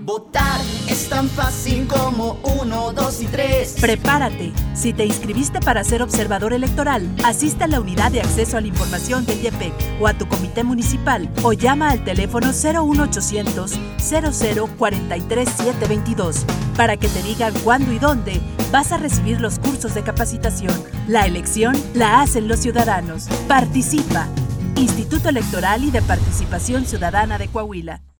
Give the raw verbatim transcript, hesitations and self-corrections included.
Votar es tan fácil como uno, dos y tres. Prepárate. Si te inscribiste para ser observador electoral, asiste a la unidad de acceso a la información del I E P E C o a tu comité municipal o llama al teléfono cero uno ochocientos, cero cero cuatro tres siete dos dos para que te digan cuándo y dónde vas a recibir los cursos de capacitación. La elección la hacen los ciudadanos. Participa. Instituto Electoral y de Participación Ciudadana de Coahuila.